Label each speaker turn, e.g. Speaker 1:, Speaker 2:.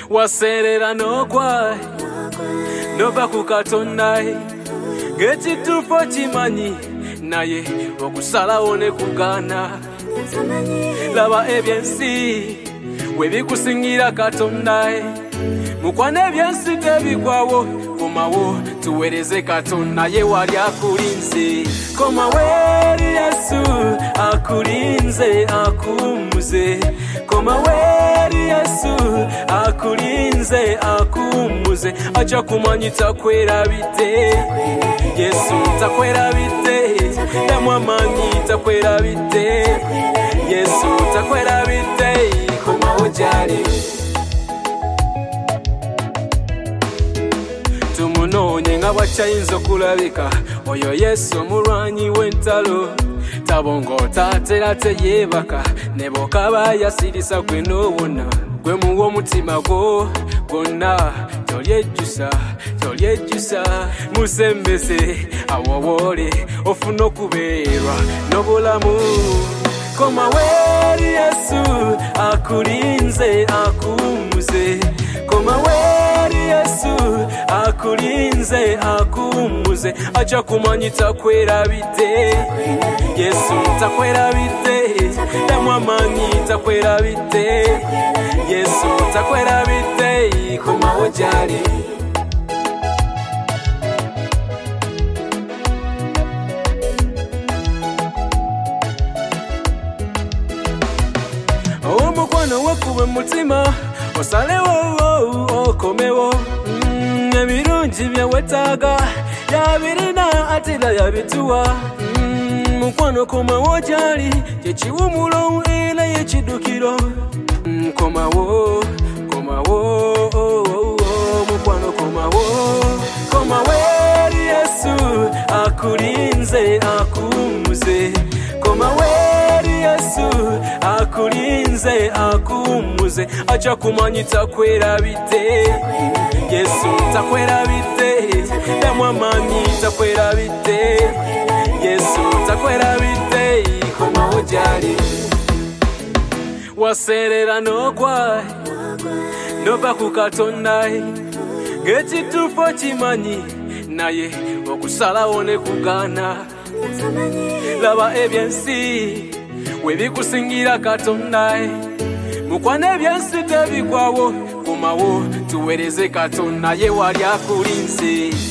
Speaker 1: waserera nogwa nova ku Katonda ng'ekituufu kimanyi naye okusalawo ne kugaana laba ebyensi webikusingira Katonda mukwana ebyensi tebigwawo komawo tuweereze Katonda ye wali akulinze komawo eri Yesu akulinze akumuze komawo eri Yesu akulinze akumuze acha kumanyi takwerabidde Yesu takwerabidde yamwamanyi takwerabidde Yesu takwerabidde komawo gyali tumunoonye nga bwakyayinza okulabika oyo Yesu omulwanyi w'entalo tabongoota atera teyeebaka ne bw'okaba yasirisa gwe n'owona gwe muwa omutima gwo gwonna tolyejjusa musembese awowoole ofuna okubeerwa n'obulamu komawo eri Yesu akulinze akumuze komawo eri Yesu akulinze akumuze acha kumanyi takwerabidde Yesu takwerabidde yamwamanyi takwerabidde Yesu takwerabidde komawo gyali omukwano wekube mutima osalewo okomewo ebirungi byewetaaga yabirina atera yabituwa mukwano komawo gyali kyekiwumulo era yekidukiro komawo mukwano komawo eri Yesu akulinze akumuze komawo eri Yesu akulinze akumuze acha kumanyi takwerabidde Yesu takwerabidde yamwamanyi takwerabidde Yesu takwerabidde komawo gyali waserera nogwa nova ku Katonda ng'ekituufu kimanyi naye okusalawo ne kugaana laba ebyensi webikusingira Katonda mukwana ebyensi tebigwawo komawo tuweereze Katonda ye wali akulinze